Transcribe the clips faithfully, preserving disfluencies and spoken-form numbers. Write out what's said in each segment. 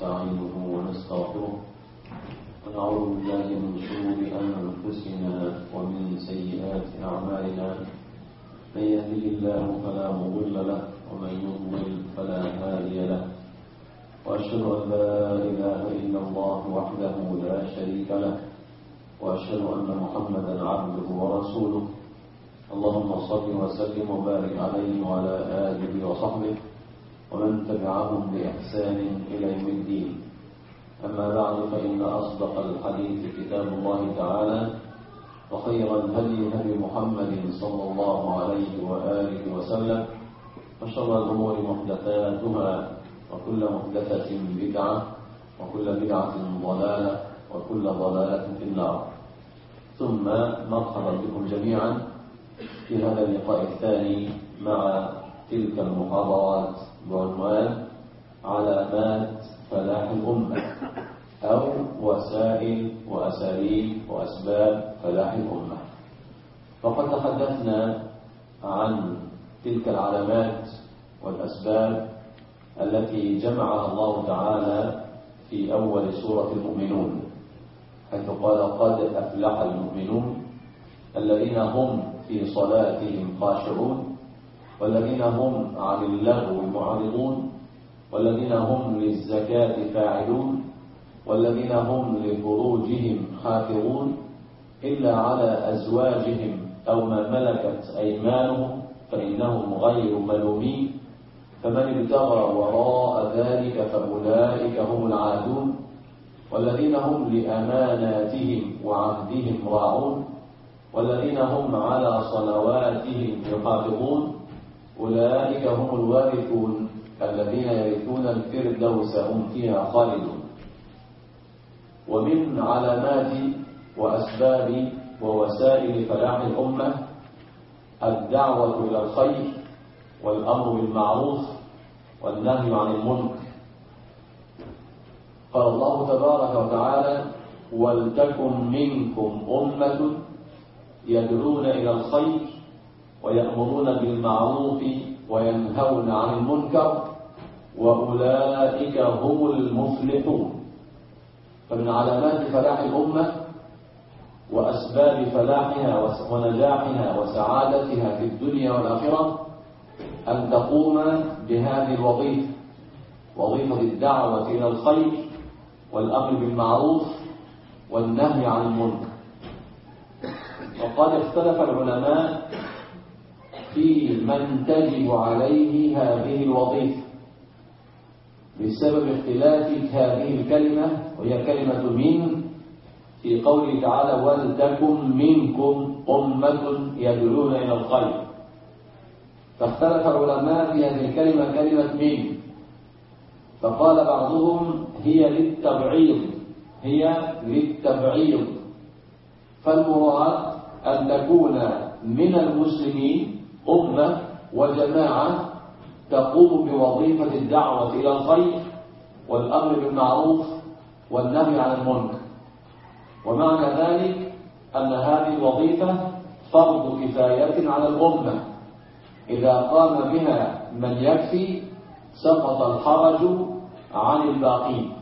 ونستعينه ونستغفره ونعوذ بالله من شرور أنفسنا ومن سيئات أعمالنا. من يهده الله فلا مضل له ومن يضلل فلا هادي له، وأشهد أن لا إله إلا الله وحده لا شريك له، وأشهد أن محمدا عبده ورسوله. اللهم صل وسلم وبارك عليه وعلى آله وصحبه ومن تبعهم بإحسان إلى يوم الدين. أما بعد، فإن أصدق الحديث كتاب الله تعالى، وخير الهدي هدي محمد صلى الله عليه وآله وسلم، وشر الأمور محدثاتها، وكل محدثة بدعة، وكل بدعة ضلالة، وكل ضلالة في النار. ثم مرحبا بكم جميعا في هذا اللقاء الثاني مع تلك المحاضرات بعنوان علامات فلاح الأمة، أو وسائل وأساليب وأسباب فلاح الأمة. وقد تحدثنا عن تلك العلامات والأسباب التي جمعها الله تعالى في أول سورة المؤمنون، حيث قال: قد أفلح المؤمنون الذين هم في صلاتهم خاشعون، والذين هم عن اللغو معرضون، والذين هم للزكاة فاعلون، والذين هم لفروجهم حافظون إلا على أزواجهم أو ما ملكت أيمانهم فإنهم غير ملومين، فمن ابتغى وراء ذلك فأولئك هم العادون، والذين هم لأماناتهم وعهدهم راعون، والذين هم على صلواتهم يحافظون، أولئك هم الوارثون الذين يرثون الفردوس هم فيها خالدون. ومن علامات وأسباب ووسائل فلاح الأمة الدعوة إلى الخير، والأمر بالمعروف، والنهي عن المنكر. قال الله تبارك وتعالى: ولتكن منكم أمة يدعون إلى الخير ويأمرون بالمعروف وينهون عن المنكر وأولئك هم المفلحون. فمن علامات فلاح الأمة وأسباب فلاحها ونجاحها وسعادتها في الدنيا والآخرة أن تقوم بهذه الوظيفة، وظيفة الدعوة إلى الخير والأمر بالمعروف والنهي عن المنكر. وقد اختلف العلماء في من تجب عليه هذه الوظيفة بسبب اختلاف هذه الكلمة، وهي كلمة من، في قوله تعالى: ولتكن منكم أمة يدعون إلى الخير. فاختلف العلماء في هذه الكلمة، كلمة من، فقال بعضهم هي للتبعيض، هي للتبعيض، فالمراد أن تكون من المسلمين أمة وجماعة تقوم بوظيفة الدعوة إلى الخير والأمر بالمعروف والنهي عن المنكر. ومعنى ذلك أن هذه الوظيفة فرض كفاية على الأمة، إذا قام بها من يكفي سقط الحرج عن الباقين.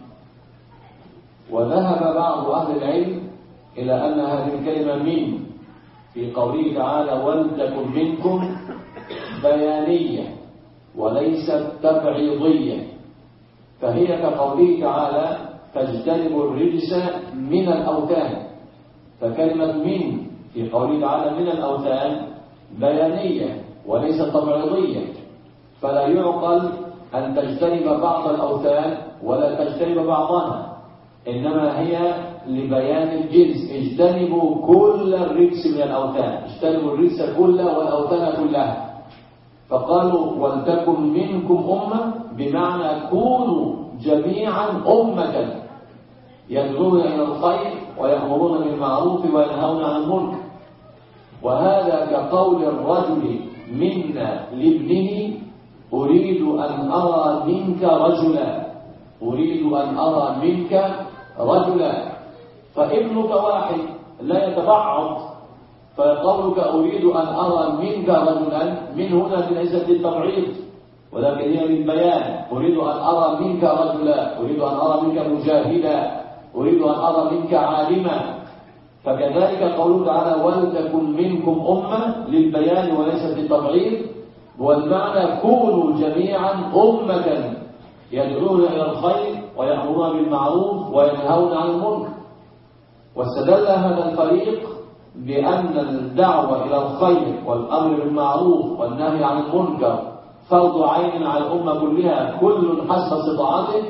وذهب بعض أهل العلم إلى أن هذه الكلمة من في قوله تعالى: ولتكن منكم بيانية وليست تبعيضية، فهي كقوله تعالى: فاجتنبوا الرجس من الأوثان. فكلمة من في قوله تعالى من الأوثان بيانية وليست تبعيضية، فلا يعقل أن تجتنب بعض الأوثان ولا تجتنب بعضها، إنما هي لبيان الجنس. اجتنبوا كل الرجس من الأوثان، اجتنبوا الرجس كله والأوثان كلها. فقالوا ولتكن منكم أمة، بمعنى كونوا جميعا أمة يدعون إلى الخير ويأمرون بالمعروف وينهون عن المنكر. وهذا كقول الرجل منا لابنه: أريد أن أرى منك رجلا، أريد أن أرى منك رجلا. فابنك واحد لا يتبعض، فقولك أريد أن أرى منك رجلا من هنا ليست للتبعيض، ولكن هي للبيان. أريد أن أرى منك رجلا، أريد أن أرى منك مجاهدا، أريد أن أرى منك عالما. فكذلك قوله تعالى ولتكن منكم أمة للبيان وليس للتبعيض، والمعنى كونوا جميعا أمة يدعون إلى الخير ويأمرون بالمعروف وينهون عن المنكر. واستدل هذا الفريق بأن الدعوة إلى الخير والأمر بالمعروف والنهي عن المنكر فرض عين على الأمة كلها، كل حسب استطاعته،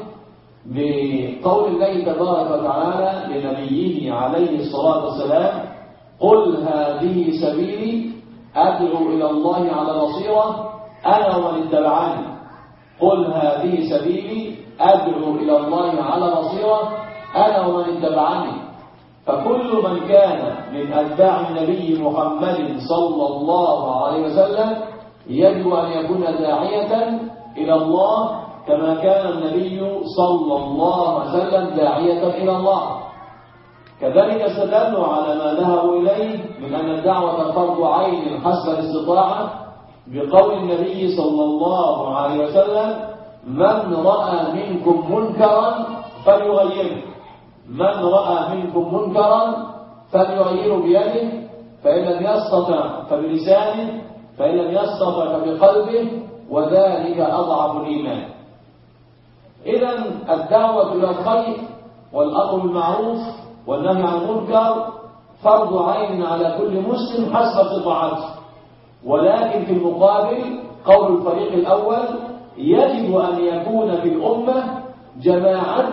بقول الله تبارك وتعالى لنبيه عليه الصلاة والسلام قل هذه سبيلي أدعو إلى الله على بصيرة أنا ومن اتبعني. قل هذه سبيلي أدعو إلى الله على بصيرة أنا ومن اتبعني. فكل من كان من أتباع النبي محمد صلى الله عليه وسلم يجب أن يكون داعية إلى الله كما كان النبي صلى الله عليه وسلم داعية إلى الله. كذلك استدلوا على ما ذهبوا إليه من أن الدعوة فرض عين حسب الاستطاعة بقول النبي صلى الله عليه وسلم من رأى منكم منكرا فليغيره، من رأى منكم منكرا فليغيره بيده، فإن لم يستطع فبلسانه، فإن لم يستطع فبقلبه، وذلك أضعف الإيمان. إذن الدعوة إلى الخير والأمر بالمعروف والنهي عن المنكر فرض عين على كل مسلم حسب استطاعته. ولكن في المقابل قول الفريق الأول يجب أن يكون في الأمة جماعة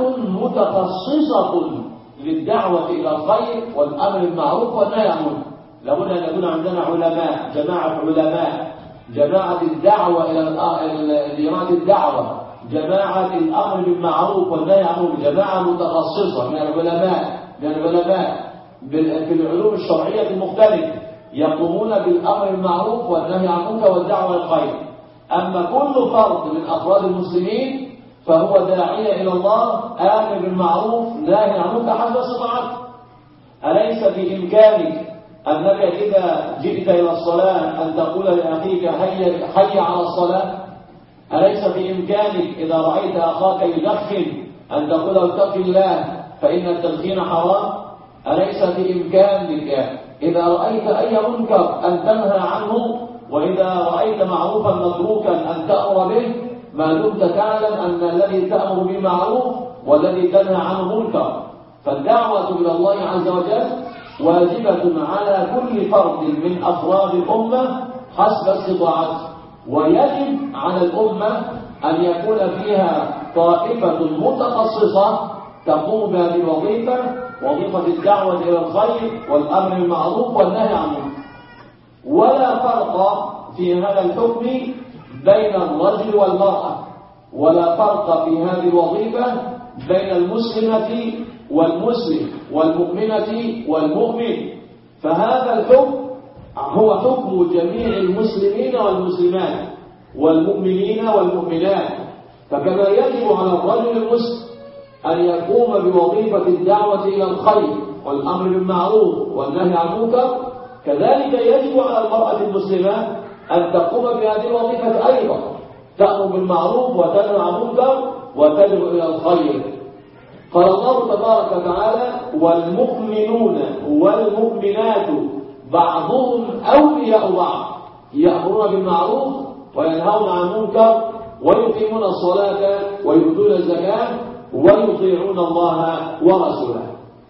متخصصة للدعوة إلى الخير والأمر بالمعروف والنهي عن المنكر. لابد أن يكون عندنا علماء، جماعة علماء، جماعة الدعوة إلى إرادة الدعوة، جماعة الأمر بالمعروف والنهي عن المنكر، جماعة متخصصة من العلماء من العلماء في العلوم الشرعية المختلفة يقومون بالأمر بالمعروف والنهي عن المنكر والدعوة إلى الخير. أما كل فرد من أفراد المسلمين فهو داعية إلى الله آمر بالمعروف ناهي عن المنكر حسب استطاعته. أليس بإمكانك أنك إذا جئت إلى الصلاة أن تقول لأخيك حي, حي على الصلاة؟ أليس بإمكانك إذا رأيت أخاك يدخن أن تقول له اتق الله فإن التدخين حرام؟ أليس بإمكانك إذا رأيت أي منكر أن تنهى عنه، وإذا رأيت معروفا متروكا أن تأمر به، ما دمت تعلم أن الذي تأمر بالمعروف والذي تنهى عنه منكر؟ فالدعوة إلى الله عز وجل واجبة على كل فرد من أفراد الأمة حسب استطاعته، ويجب على الأمة أن يكون فيها طائفة متخصصة تقوم بهذه الوظيفة، وظيفة الدعوة إلى الخير والأمر بالمعروف والنهي عن المنكر. ولا فرق في هذا الحكم بين الرجل والمرأة، ولا فرق في هذه الوظيفة بين المسلمة والمسلم والمؤمنة والمؤمن. فهذا الحكم هو حكم جميع المسلمين والمسلمات والمؤمنين والمؤمنات. فكما يجب على الرجل المسلم أن يقوم بوظيفة الدعوة إلى الخير والأمر بالمعروف والنهي عن المنكر، كذلك يجب على المرأة المسلمة أن تقوم بهذه الوظيفة أيضا، تأمر بالمعروف وتنهى عن المنكر وتدعو إلى الخير. قال الله تبارك وتعالى والمؤمنون والمؤمنات بعضهم أولياء بعض يأمرون بالمعروف وينهون عن المنكر ويقيمون الصلاة ويؤتون الزكاة ويطيعون الله ورسوله.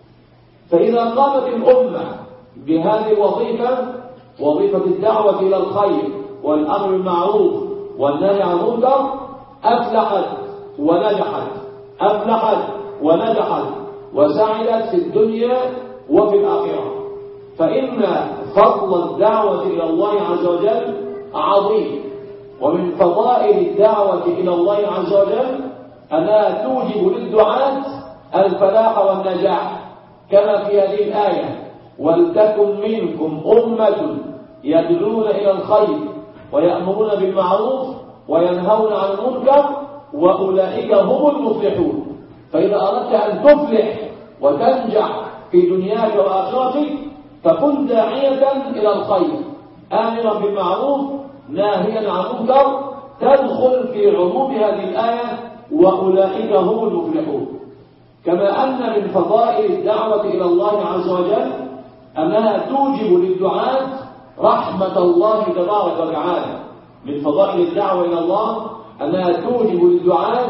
فإذا قامت الأمة بهذه الوظيفة، وظيفة الدعوة إلى الخير والأمر بالمعروف والنهي عن المنكر، أفلحت ونجحت، أفلحت ونجحت وسعدت في الدنيا وفي الآخرة. فإن فضل الدعوة إلى الله عز وجل عظيم، ومن فضائل الدعوة إلى الله عز وجل أنها توجب للدعاة الفلاح والنجاح، كما في هذه الآية ولتكن منكم أمة يدعون إلى الخير ويأمرون بالمعروف وينهون عن المنكر وأولئك هم المفلحون. فإذا أردت أن تفلح وتنجح في دنياك وآخرتك فكن داعية إلى الخير، آمرا بالمعروف ناهيا عن المنكر، تدخل في عموم هذه الآية وأولئك هم المفلحون. كما أن من فضائل الدعوة إلى الله عز وجل أنها توجب للدعاة رحمة الله تبارك وتعالى. من فضائل الدعوة إلى الله أنها توجب للدعاة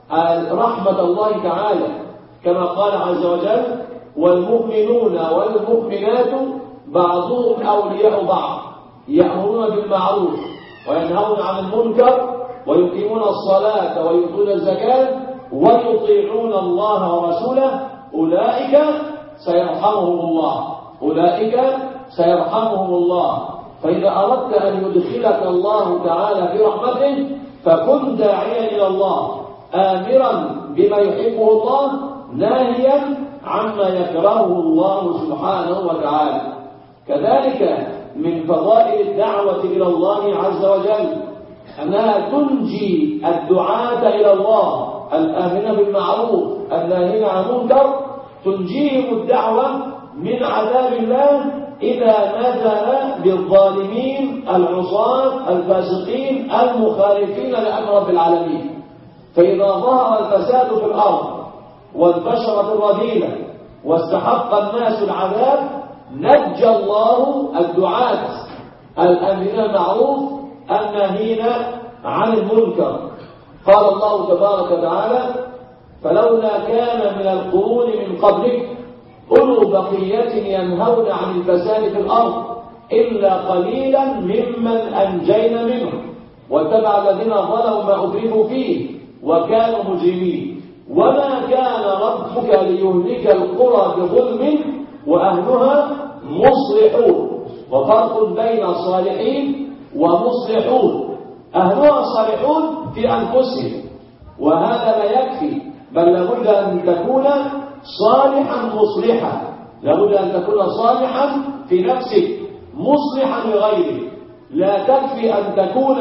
رحمة الله تعالى، كما قال عز وجل: والمؤمنون والمؤمنات بعضهم أولياء بعض يأمرون بالمعروف وينهون عن المنكر ويقيمون الصلاة ويؤتون الزكاة ويطيعون الله ورسوله أولئك سيرحمهم الله أولئك سيرحمهم الله. فإذا أردت أن يدخلك الله تعالى في رحمته فكن داعيا إلى الله، آمرا بما يحبه الله، ناهيا عما يكرهه الله سبحانه وتعالى. كذلك من فضائل الدعوة إلى الله عز وجل أنها تنجي الدعاة إلى الله الآمرين بالمعروف الناهين عن المنكر، تنجيهم الدعوة من عذاب الله إذا نزل بالظالمين العصاة الفاسقين المخالفين لأمر رب العالمين. فإذا ظهر الفساد في الأرض والبشرة الرذيلة واستحق الناس العذاب نجى الله الدعاة الآمرين بالمعروف الناهين عن المنكر. قال الله تبارك وتعالى: فلولا كان من القرون من قبلك أولو بقية ينهون عن الفساد في الأرض إلا قليلا ممن أنجينا منهم واتبع الذين ظلموا ما أترفوا فيه وكانوا مجرمين وما كان ربك ليهلك القرى بظلم وأهلها مصلحون. وفرق بين صالحين ومصلحون. أهلها صالحون في أنفسهم وهذا لا يكفي، بل لابد أن تكون صالحا مصلحا، لابد أن تكون صالحا في نفسك مصلحا لغيرك. لا تكفي أن تكون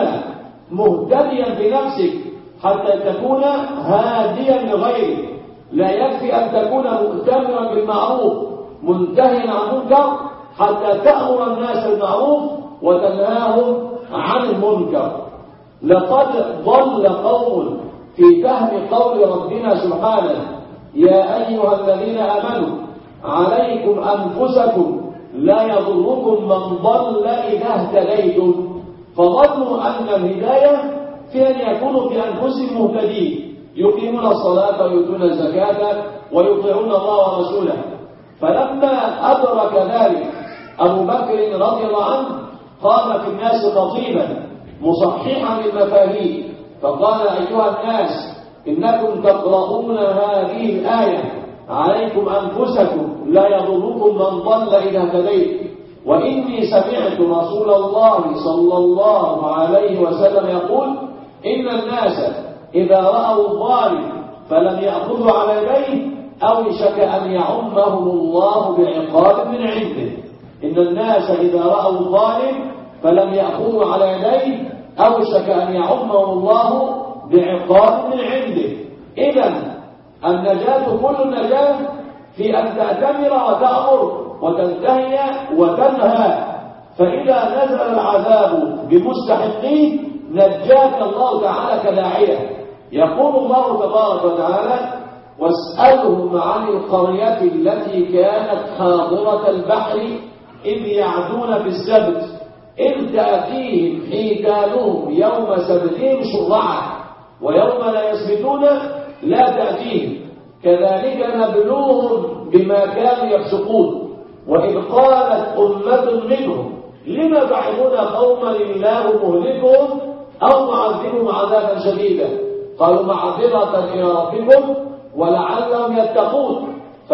مهتديا في نفسك حتى تكون هاديا لغيرك، لا يكفي أن تكون مؤتمرا بالمعروف منتهيا عن المنكر حتى تأمر الناس بالمعروف وتنهاهم عن المنكر. لقد ضل قوم في فهم قول ربنا سبحانه: يا أيها الذين آمنوا عليكم أنفسكم لا يضركم من ضل إذا اهتديتم. فظنوا أن الهداية في أن يكونوا في أنفسهم مهتدين يقيمون الصلاة ويؤتون الزكاة ويطيعون الله ورسوله. فلما أدرك ذلك أبو بكر رضي الله عنه قام في الناس خطيبا مصححا للمفاهيم فقال: أيها الناس إنكم تقرؤون هذه الآية عليكم أنفسكم لا يضركم من ضل إذا اهتديت، وإني سمعت رسول الله صلى الله عليه وسلم يقول: إن الناس إذا رأوا الظالم فلم يأخذوا على يديه أوشك أن يعمهم الله بعقاب من عنده. إن الناس إذا رأوا الظالم فلم يأخذوا على يديه أوشك أن يعمهم الله بعقاب من عنده. إذن النجاة كل النجاة في أن تأتمر وتأمر وتنتهي وتنهى. فإذا نزل العذاب بمستحقيه نجاك الله تعالى كداعية. يقول الله تبارك وتعالى: واسألهم عن القرية التي كانت حاضرة البحر إذ يعدون في السبت إذ تأتيهم حيتانهم يوم سبتهم شرعا ويوم لا يسبتون لا تأتيهم كذلك نبلوهم بما كانوا يفسقون. وإذ قالت أمة منهم لما تعظون قوما الله مهلكهم أو معذبهم عذابا شديدا قالوا معذرة إلى ربكم ولعلهم يتقون.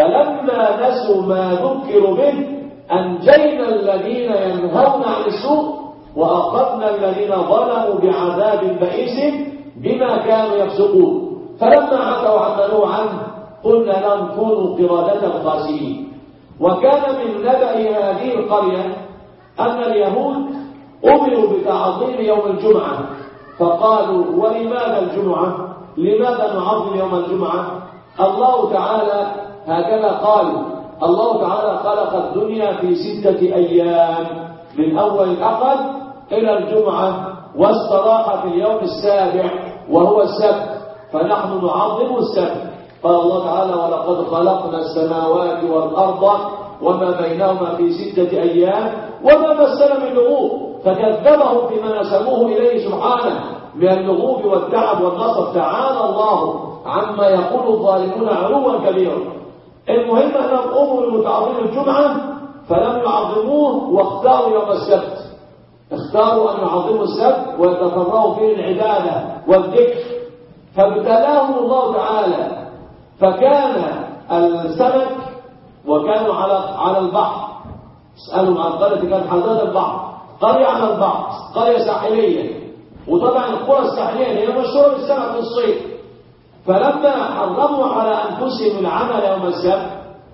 فلما نسوا ما ذكروا به أنجينا الذين ينهون عن السوء وأخذنا الذين ظلموا بعذاب بئيس بما كانوا يفسقون. فلما عتوا عما نهوا عنه قلنا لهم كونوا قردة خاسئين. وكان من نبأ هذه القرية أن اليهود أمروا بتعظيم يوم الجمعة فقالوا: ولماذا الجمعة؟ لماذا نعظم يوم الجمعة؟ الله تعالى هكذا قالوا: الله تعالى خلق الدنيا في ستة أيام من أول الأحد إلى الجمعة واستراح في اليوم السابع وهو السبت، فنحن نعظم السبت. قال الله تعالى: ولقد خلقنا السماوات والأرض وما بينهما في ستة أيام وما مسنا من لغوب، فكذبهم فيما نسبوه إليه سبحانه من اللغوب والتعب والنصب. تعالى الله عما يقول الظالمون علوا كبيرا. المهم أنهم أمروا المتعظمين الجمعة فلم يعظموه واختاروا يوم السبت، اختاروا أن يعظموا السبت ويتفرغوا فيه العبادة والذكر، فابتلاهم الله تعالى. فكان السمك وكانوا على على البحر. اسألوا عن قرية كانت حداد البحر، قرية على البحر، قرية ساحلية، وطبعا القرى الساحلية هي مشهورة بالسمك في الصيف. فلما حرموا على أنفسهم العمل يوم السبت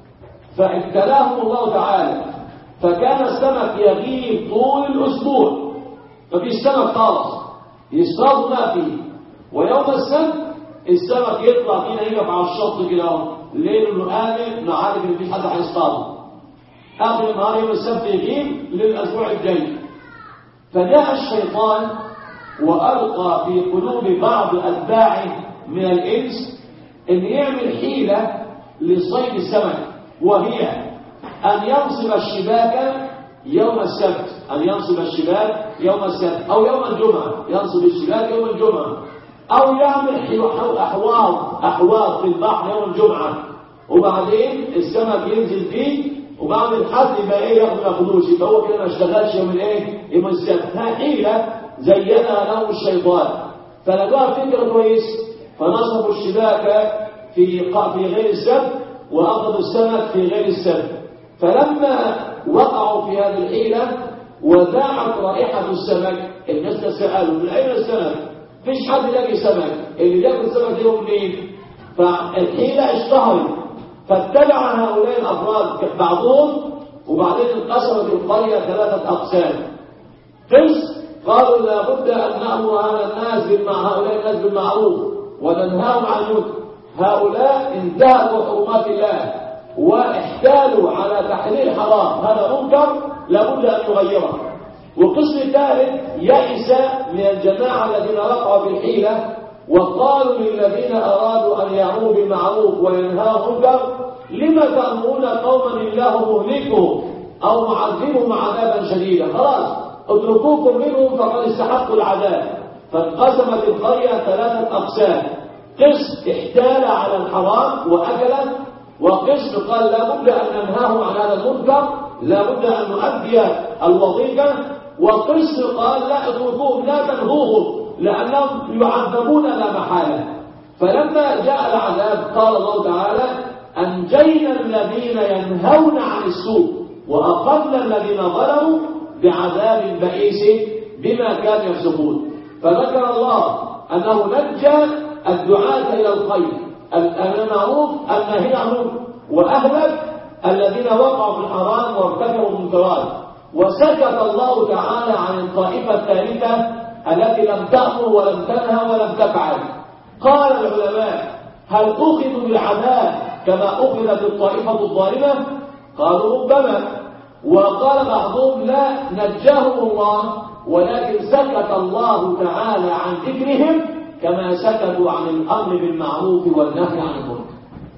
فابتلاهم الله تعالى، فكان السمك يغيب طول الأسبوع، ما فيش سمك خالص، يصطادوا ما فيه. ويوم السبت السمك يطلع فينا يقف على الشط كده الليل انه آمن، انه عارف ان مفيش حد هيصطاده. آخر النهار يوم السبت يغيب للأسبوع الجاي. فجاء الشيطان وألقى في قلوب بعض أتباعه من الإنس أن يعمل حيلة لصيد السمك، وهي أن ينصب الشباك يوم السبت، أن ينصب الشباك يوم السبت أو يوم الجمعة، ينصب الشباك يوم الجمعة، أو يعمل أحواض أحواض في البحر يوم الجمعة، وبعدين السمك ينزل فيه، وبعد الحد يبقى إيه ياخد الفلوس، يبقى هو كده ما اشتغلش يوم الإيه يوم السبت. ها حيلة زينها لهم الشيطان، فلقوها فكرة كويس، فنصبوا الشباك في في غير السبت وأخذوا السمك في غير السبت. فلما وقعوا في هذه الحيلة وذاعت رائحة السمك، الناس تسألوا: من أين السمك؟ فيش حد يلاقي سمك، اللي ياكل السمك ده منين؟ فالحيلة اشتهرت، فاتبع هؤلاء الأفراد بعضهم، وبعدين انقسمت القرية ثلاثة أقسام. قسم قالوا لابد أن نأمر هذا الناس هؤلاء الناس بالمعروف وننهاهم عن المنكر. هؤلاء انتهكوا حرمات الله واحتالوا على تحليل حرام، هذا منكر لابد أن يغيره. وقسم ثالث يئس من الجماعة الذين وقعوا في الحيلة وقالوا للذين أرادوا أن يأمروا بالمعروف وينهوا عن المنكر: لما تأمرون قوما الله مهلكهم أو معذبهم عذابا شديدا؟ خلاص اتركوكم منهم فقد استحقوا العذاب. فانقسمت القرية ثلاثة أقسام: قسم احتال على الحرام وأكله، وقسم قال لا بد أن ننهاهم عن هذا المنكر، لا بد أن نؤدي الوظيفة، وقسم قال لا اتركوهم لا تنهوهم لأنهم يعذبون لا محالة. فلما جاء العذاب قال الله تعالى: أنجينا الذين ينهون عن السوء وأخذنا الذين ظلموا بعذاب بئيس بما كانوا يفسقون. فذكر الله أنه نجى الدعاة إلى الخير، المعروف النهي عن المنكر، وأهلك الذين وقعوا في الحرام وارتكبوا المنكرات. وسكت الله تعالى عن الطائفة الثالثة التي لم تأمر ولم تنهى ولم تفعل. قال العلماء: هل أخذوا بالعذاب كما أخذت الطائفة الظالمة؟ قالوا ربما. وقال بعضهم: لا، نجاهم الله ولكن سكت الله تعالى عن ذكرهم كما سكتوا عن الأمر بالمعروف والنهي عن المنكر.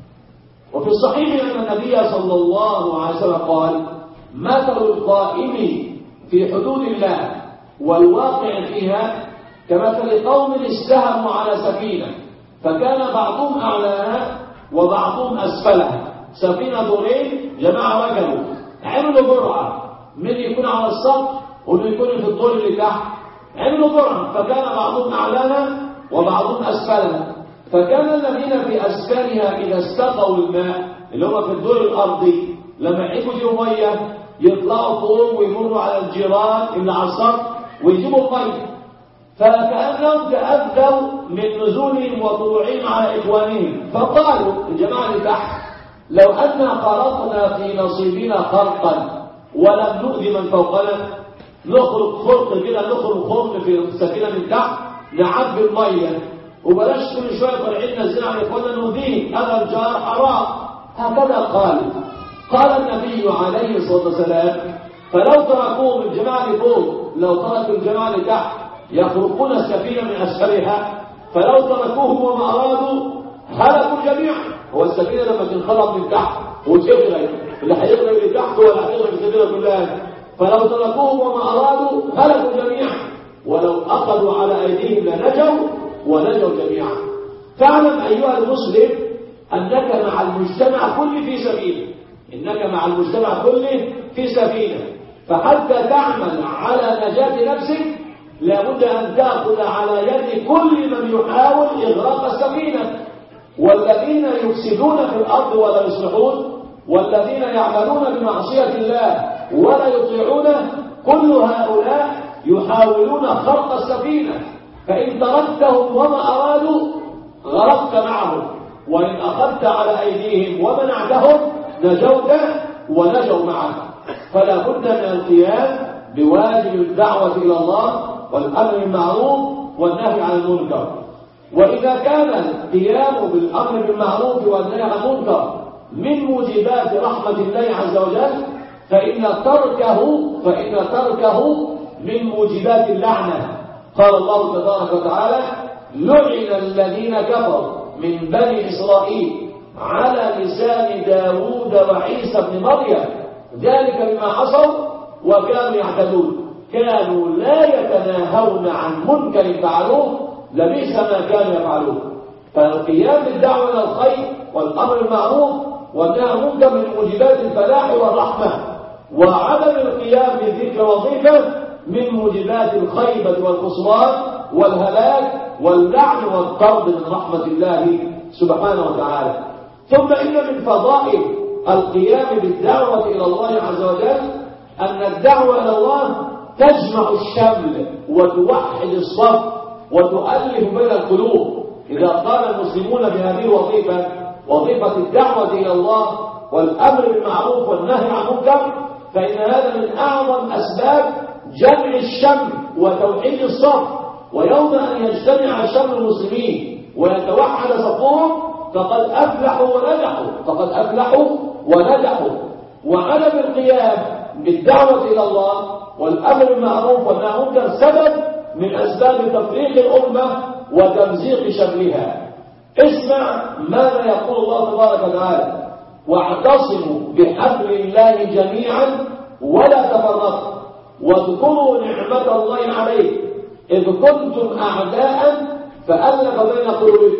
وفي الصحيح أن النبي صلى الله عليه وسلم قال: مثل القائم في حدود الله والواقع فيها كمثل قوم استهموا على سفينة فكان بعضهم أعلاها وبعضهم أسفلها. سفينة دورين، جماعة وجلوا عملوا برعة، من يكون على السطح ومن يكون في الدور اللي تحت، عملوا برعة، فكان بعضهم أعلاها وبعضهم أسفلها. فكان الذين في أسفلها إذا استقوا الماء اللي هم في الدور الأرضي لما يحبوا يجيبوا مية يطلعوا فوق ويمروا على الجيران اللي على السطح ويجيبوا مية، فكأنهم تأذوا من نزولهم وطلوعهم على إخوانهم. فقالوا الجماعة اللي تحت: لو أن خرقنا في نصيبنا خرقا ولم نؤذي من فوقنا، نخرج خرق كده، نخرج خرق في السفينة من تحت نعبي المية، وبلاش كل شوية طالعين نزلنا على إخواننا نؤذيه، هذا الجار حرام. هكذا قال قال النبي عليه الصلاة والسلام: فلو تركوهم الجماعة اللي فوق، لو تركوا الجماعة اللي تحت يخرقون السفينة من أسفلها، فلو تركوهم وما أرادوا هلكوا جميعا. هو السفينة لما تنخرط من تحت وتغرق، اللي هيغرق اللي تحت ولا هيغرق السفينة كلها، فلو تركوهم وما أرادوا هلكوا جميعا، ولو أخذوا على أيديهم لنجوا ونجوا جميعا. فاعلم أيها المسلم أنك مع المجتمع كله في سفينة، إنك مع المجتمع كله في سفينة، فحتى تعمل على نجاة نفسك لابد أن تأخذ على يد كل من يحاول إغراق السفينة، والذين يفسدون في الأرض ولا يصلحون، والذين يعملون بمعصية الله ولا يطيعونه، كل هؤلاء يحاولون خرق السفينة، فإن تركتهم وما أرادوا غرقت معهم، وإن أخذت على أيديهم ومنعتهم نجوت ونجوا معك. فلا بد من القيام بواجب الدعوة إلى الله والأمر بالمعروف والنهي عن المنكر. وإذا كان القيام بالأمر بالمعروف والنهي عن المنكر من موجبات رحمة الله عز وجل، فإن تركه فإن تركه من موجبات اللعنة. قال الله تبارك وتعالى: لعن الذين كفروا من بني إسرائيل على لسان داود وعيسى بن مريم ذلك بما عصوا وكانوا يعتدون، كانوا لا يتناهون عن منكر فعلوه لبئس ما كانوا يفعلون. فالقيام بالدعوة إلى الخير والأمر بالمعروف والنهي عن المنكر من موجبات الفلاح والرحمة، وعدم القيام بذكر وظيفة من موجبات الخيبة والخسران والهلاك واللعن والطرد من رحمة الله سبحانه وتعالى. ثم إن من فضائل القيام بالدعوة إلى الله عز وجل أن الدعوة إلى الله تجمع الشمل وتوحد الصف وتؤلف بين القلوب. إذا قام المسلمون بهذه الوظيفة، وظيفة الدعوة إلى الله والأمر بالمعروف والنهي عن المنكر، فإن هذا من أعظم أسباب جمع الشمل وتوحيد الصف. ويوم أن يجتمع شمل المسلمين ويتوحد صفهم فقد أفلحوا ونجحوا فقد أفلحوا ونجحوا. وعدم القيام بالدعوة إلى الله والأمر بالمعروف والنهي عن المنكر سبب من أسباب تفريق الأمة وتمزيق شملها. اسمع ماذا يقول الله تبارك وتعالى: واعتصموا بحبل الله جميعا ولا تفرقوا واذكروا نعمة الله عليكم إذ كنتم أعداء فألف بين قلوبكم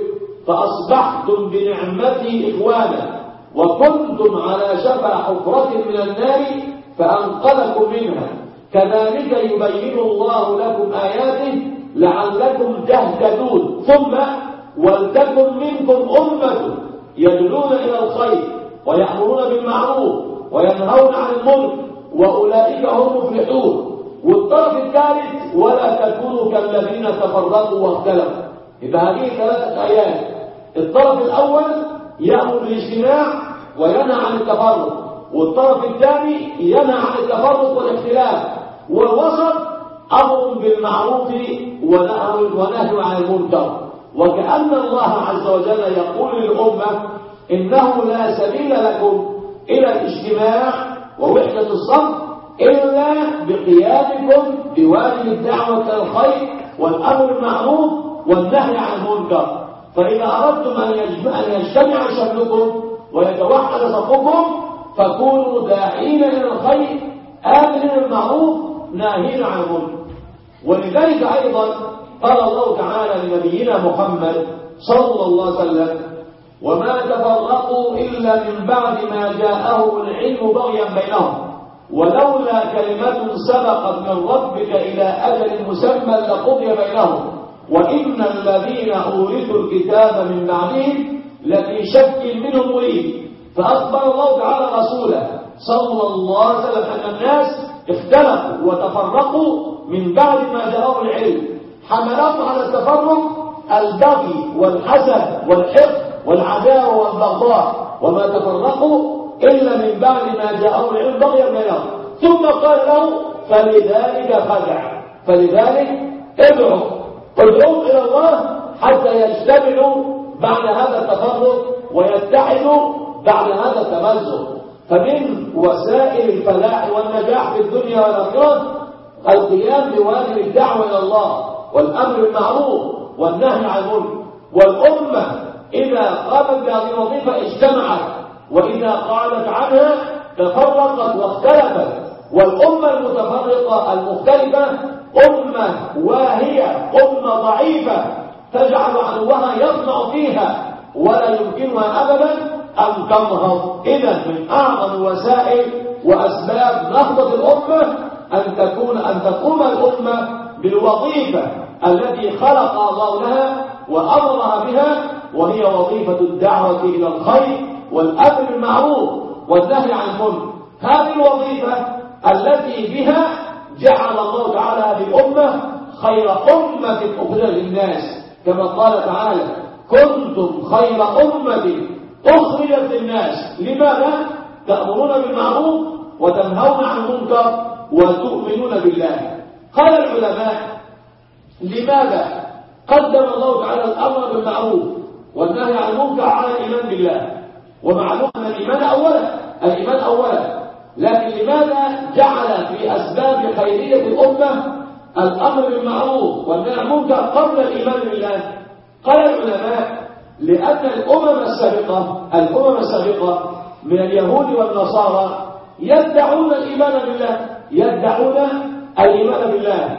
فأصبحتم بنعمته إخوانا وكنتم على شفا حفرة من النار فأنقذكم منها كذلك يبين الله لكم آياته لعلكم تهتدون. ثم ولتكن منكم أمة يدعون إلى الخير ويأمرون بالمعروف وينهون عن المنكر وأولئك هم المفلحون. والطرف الثالث: ولا تكونوا كالذين تفرقوا واختلفوا. إذا هذه ثلاثة آيات، الطرف الأول يأمر بالاجتماع وينهى عن التفرق، والطرف الثاني ينهى عن التفرق والاختلاف، والوسط أمر بالمعروف ونهي عن المنكر. وكأن الله عز وجل يقول للأمة: إنه لا سبيل لكم إلى الاجتماع ووحدة الصف إلا بقيامكم بواجب الدعوة إلى الخير والأمر بالمعروف والنهي عن المنكر. فإذا أردتم أن يجتمع شملكم ويتوحد صفكم فكونوا داعين إلى الخير آمرين بالمعروف ناهين عن المنكر. ولذلك أيضا قال الله تعالى لنبينا محمد صلى الله عليه وسلم: وما تفرقوا إلا من بعد ما جاءهم العلم بغيا بينهم ولولا كلمة سبقت من ربك إلى أجل مسمى لقضي بينهم وإن الذين أورثوا الكتاب من بعدهم لفي شك منه مريب. فأخبر الله تعالى رسوله صلى الله عليه وسلم أن الناس اختلفوا وتفرقوا من بعد ما جاءهم العلم، حملهم على التفرق البغي والحسد والحقد والعداوة والبغضاء، وما تفرقوا إلا من بعد ما جاءهم العلم بغيا بينهم. ثم قال له: فلذلك فدع فلذلك ادعوا ادعوا إلى الله حتى يجتمعوا بعد هذا التفرق ويتحدوا بعد هذا التمزق. فمن وسائل الفلاح والنجاح في الدنيا والآخرة القيام بواجب الدعوة إلى الله والأمر بالمعروف والنهي عن المنكر. والأمة إذا قامت بهذه الوظيفة اجتمعت، وإذا قالت عنها تفرقت واختلفت. والأمة المتفرقة المختلفة أمة واهية، أمة ضعيفة تجعل عدوها يطمع فيها ولا يمكنها أبدا أن تنهض. إذن من أعظم وسائل وأسباب نهضة الأمة أن تكون أن تقوم الأمة بالوظيفة التي خلق الله لها وأمرها بها، وهي وظيفة الدعوة إلى الخير والأمر بالمعروف والنهي عن المنكر. هذه الوظيفة التي بها جعل الله تعالى هذه الأمة خير أمة أخرجت للناس، كما قال تعالى: كنتم خير أمة أخرجت للناس. لماذا؟ تأمرون بالمعروف وتنهون عن المنكر وتؤمنون بالله. قال العلماء: لماذا قدم الله تعالى الأمر بالمعروف والنهي عن المنكر على الإيمان بالله؟ ومعلوم أن الإيمان أولا الإيمان أولا لكن لماذا جعل في أسباب خيرية الأمة الأمر بالمعروف والنهي عن المنكر قبل الإيمان بالله؟ قال العلماء: لأن الأمم السابقة الأمم السابقة من اليهود والنصارى يدعون الإيمان بالله يدعون الإيمان بالله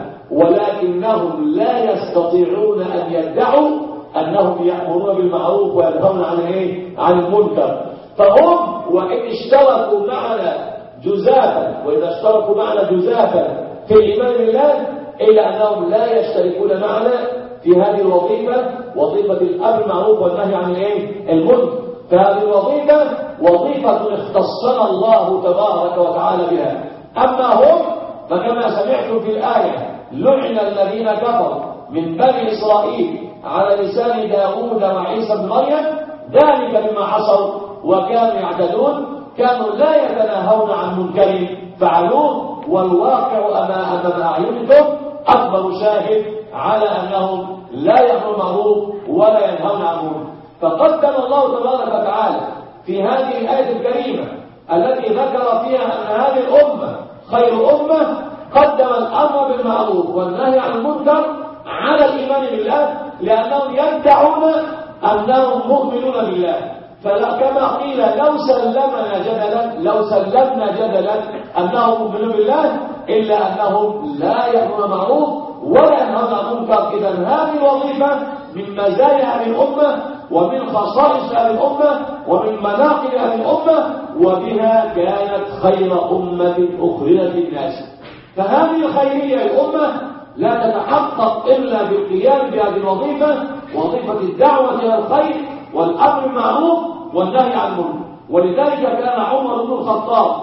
ولكنهم لا يستطيعون أن يدعوا أنهم يأمرون بالمعروف وينهون عن إيه؟ عن المنكر. فهم وإن اشتركوا معنا جزافا وإذا اشتركوا معنا جزافا في الإيمان بالله، إلا أنهم لا يشتركون معنا في هذه الوظيفة، وظيفة الأمر بالمعروف والنهي عن إيه؟ المنكر. فهذه الوظيفة وظيفة اختصنا الله تبارك وتعالى بها. أما هم فكما سمعتم في الآية: لعن الذين كفروا من بني إسرائيل على لسان داود وعيسى بن مريم ذلك بما عصوا وكانوا يعتدون، كانوا لا يتناهون عن منكر فعلوه، والواقع أمام أعينكم أكبر شاهد على أنهم لا يأمرون بالمعروف ولا ينهون عن المنكر. فقدم الله تبارك وتعالى في هذه الآية الكريمة التي ذكر فيها أن هذه الأمة خير أمة، قدم الأمر بالمعروف والنهي عن المنكر على الإيمان بالله، لأنهم يدعون أنهم مؤمنون بالله. فكما قيل: لو سلمنا جدلا لو سلمنا جدلا أنهم مؤمنون بالله، إلا أنهم لا يأمرون بالمعروف ولا ينهون عن المنكر. إذا هذه الوظيفة من مزايا هذه الأمة ومن خصائص هذه الأمة ومن مناقب هذه الأمة، وبها كانت خير أمة أخرجت للناس. فهذه الخيرية للأمة لا تتحقق إلا بالقيام بهذه الوظيفة، وظيفة الدعوة إلى الخير والأمر بالمعروف والنهي عن المنكر. ولذلك كان عمر بن الخطاب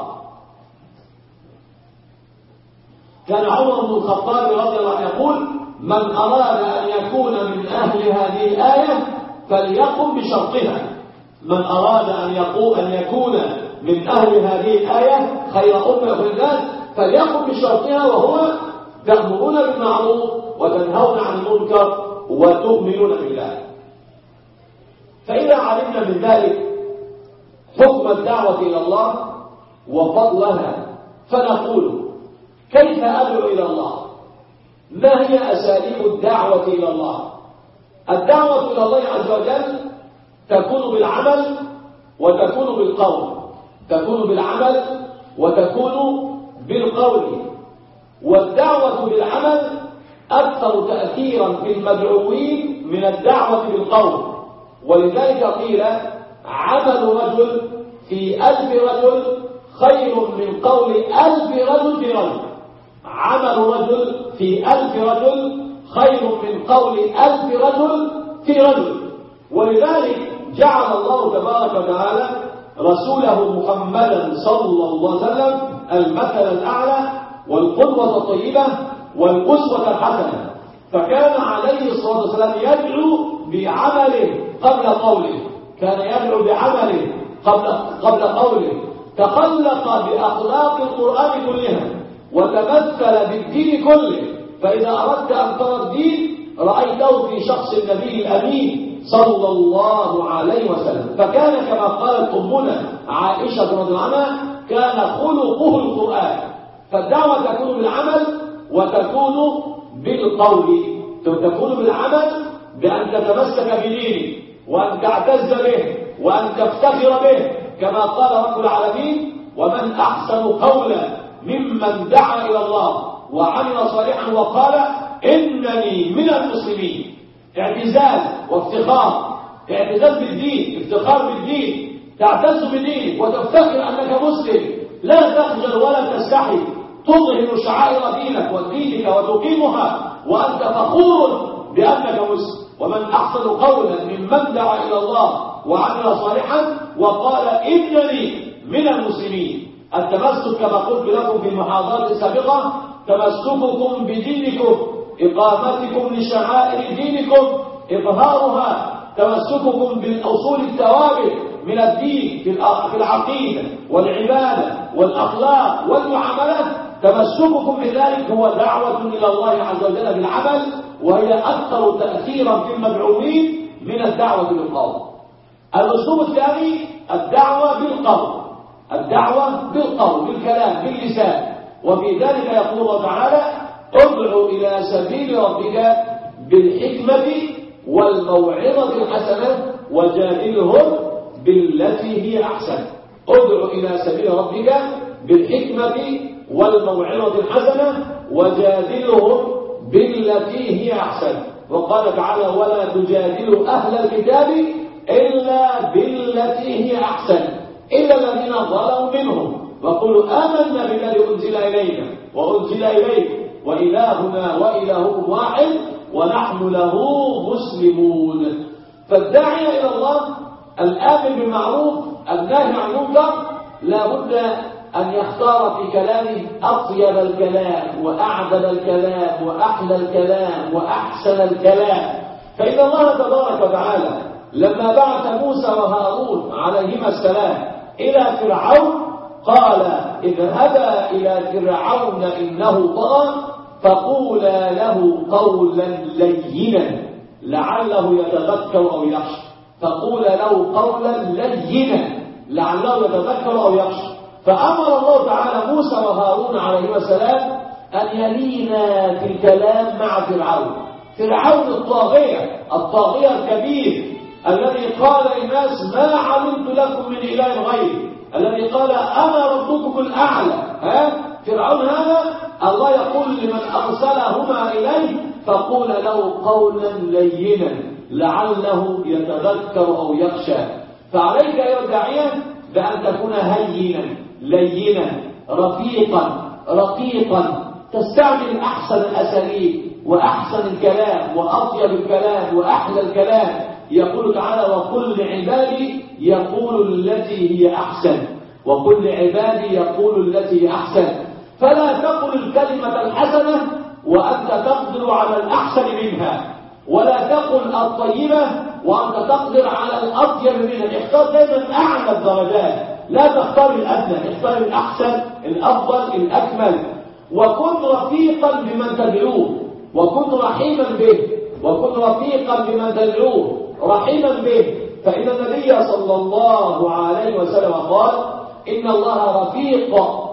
كان عمر بن الخطاب رضي الله عنه يقول: من أراد أن يكون من أهل هذه الآية فليقم بشرطها. من أراد أن يقول أن يكون من أهل هذه الآية خير أمة في الناس فليقم بشرطها، وهو تأمرون بالمعروف وتنهون عن المنكر وتؤمنون بالله. فإذا علمنا من ذلك حكم الدعوة إلى الله وفضلها، فنقول: كيف أدعو إلى الله؟ ما هي أساليب الدعوة إلى الله؟ الدعوة إلى الله عز وجل تكون بالعمل وتكون بالقول تكون بالعمل وتكون بالقول. والدعوة بالعمل أكثر تأثيرا في المدعوين من الدعوة بالقول. ولذلك قيل: عمل رجل في ألف رجل خير من قول ألف رجل في رجل. عمل رجل في ألف رجل خير من قول ألف رجل في رجل. ولذلك جعل الله تبارك وتعالى رسوله محمدا صلى الله عليه وسلم المثل الأعلى والقدوة الطيبة والأسوة الحسنة. فكان عليه الصلاة والسلام يدعو بعمله قبل قوله، كان يدعو بعمله قبل قبل قوله، تخلق بأخلاق القرآن كلها وتمثل بالدين كله. فإذا أردت أن ترى الدين رأيته في شخص النبي الأمين صلى الله عليه وسلم. فكان كما قالت أمنا عائشة رضي الله عنها: كان خلقه القرآن. فالدعوة تكون بالعمل وتكون بالقول تكون بالعمل بأن تتمسك بدينك وأن تعتز به وأن تفتخر به، كما قال رب العالمين: ومن أحسن قولا ممن دعا إلى الله وعمل صالحا وقال إنني من المسلمين. اعتزاز وافتخار، اعتزاز بالدين، افتخار بالدين، تعتز بدينك وتفتخر أنك مسلم، لا تخجل ولا تستحي، تظهر شعائر دينك ودينك وتقيمها وأنت فخور بأنك مسلم. ومن أحسن قولا ممن دعا إلى الله وعمل صالحا وقال إنني من المسلمين. التمسك كما قلت لكم في المحاضرات السابقة: تمسككم بدينكم، إقامتكم لشعائر دينكم، إظهارها، تمسككم بالأصول الثوابت من الدين في العقيدة والعبادة والأخلاق والمعاملات، تمسككم بذلك هو دعوة إلى الله عز وجل بالعمل، وهي أكثر تأثيرا في المدعوين من الدعوة بالقول. الأسلوب الثاني الدعوة بالقول، الدعوة بالقول، بالكلام، باللسان. وفي ذلك يقول الله تعالى: ادع إلى سبيل ربك بالحكمة والموعظة الحسنة وجادلهم بالتي هي أحسن. ادع إلى سبيل ربك بالحكمة والموعظة الحسنة وجادلهم بالتي هي أحسن. وقال تعالى: ولا تجادلوا أهل الكتاب إلا بالتي هي أحسن إلا الذين ظلموا منهم وقولوا آمنا بالذي أنزل إلينا وأنزل إليك وإلهنا وإلهكم واحد ونحن له مسلمون. فالداعي إلى الله الآمر بالمعروف الناهي عن المنكر لا بد أن يختار في كلامه أطيب الكلام وأعدل الكلام وأحلى الكلام وأحسن الكلام. فإن الله تبارك وتعالى لما بعث موسى وهارون عليهما السلام إلى فرعون قال: اذهبا إلى فرعون إنه طغى فقولا له قولا لينا لعله يتذكر أو يخشى. فقولا له قولا لينا لعله يتذكر أو يخشى. فأمر الله تعالى موسى وهارون عليهما السلام أن يلينا في الكلام مع فرعون. فرعون الطاغية الطاغية الكبير الذي قال للناس: ما علمت لكم من إله غيري، الذي قال: أنا ربكم الأعلى. ها؟ فرعون هذا الله يقول لمن أرسلهما إليه: فقول له قولا لينا لعله يتذكر أو يخشى. فعليك أيها الداعية بأن تكون هينا لينا رفيقا رقيقا، تستعمل أحسن الأساليب وأحسن الكلام وأطيب الكلام وأحلى الكلام. يقول تعالى: وقل لعبادي يقول التي هي أحسن، وقل لعبادي يقول التي هي أحسن. فلا تقل الكلمة الحسنة وأنت تقدر على الأحسن منها، ولا تقل الطيبة وأنت تقدر على الأطيب منها. اختار دائما أعلى الدرجات، لا تختار الأدنى، اختار الأحسن الأفضل الأكمل. وكن رفيقا بمن تدعوه، وكن رحيما به، وكن رفيقا بمن تدعوه رحيما به. فإن النبي صلى الله عليه وسلم قال: إن الله رفيق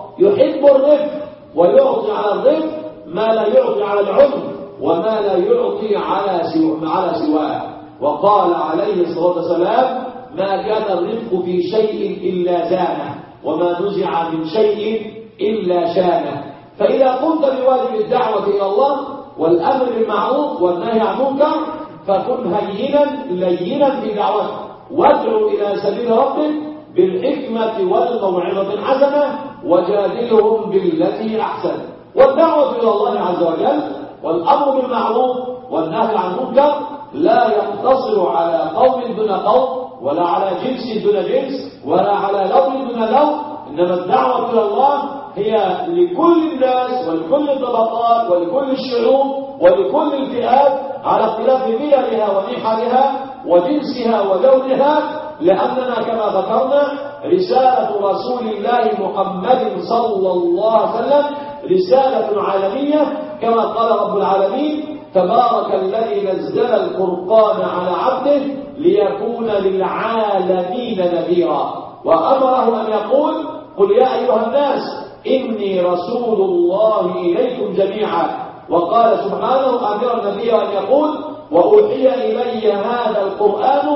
يحب الرفق ويعطي على الرفق ما لا يعطي على العنف وما لا يعطي على على سواه. وقال عليه الصلاة والسلام: ما كان الرفق في شيء إلا زانه وما نزع من شيء إلا شانه. فإذا قمت بواجب الدعوة إلى الله والأمر بالمعروف والنهي عن المنكر فكن هينا لينا في دعوتك، وادعو إلى سبيل ربك بالحكمة والموعظة الحسنة وجادلهم بالتي أحسن. والدعوة إلى الله عز وجل والأمر بالمعروف والنهي عن المنكر لا يقتصر على قوم دون قوم، ولا على جنس دون جنس، ولا على لون دون لون، إنما الدعوة إلى الله هي لكل الناس ولكل الطبقات ولكل الشعوب ولكل الفئات على اختلاف مللها ونحلها وجنسها ولونها، لأننا كما ذكرنا رسالة رسول الله محمد صلى الله عليه وسلم رسالة عالمية، كما قال رب العالمين: تبارك الذي نزل الفرقان على عبده ليكون للعالمين نذيرا. وأمره أن يقول: قل يا أيها الناس إني رسول الله إليكم جميعا وقال سبحانه آمرا النبي أن يقول وأوحي إلي هذا القرآن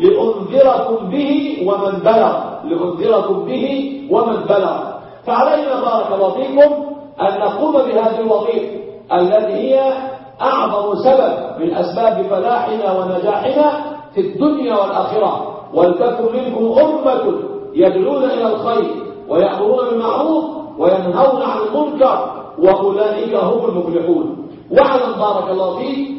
لأنذركم به ومن بلغ لأنذركم به ومن بلغ. فعلينا بارك الله فيكم أن نقوم بهذه الوظيفة التي هي أعظم سبب من أسباب فلاحنا ونجاحنا في الدنيا والآخرة. ولتكن منكم أمة يدعون إلى الخير ويأمرون بالمعروف وينهون عن المنكر وأولئك هم المفلحون. واعلم بارك الله فيك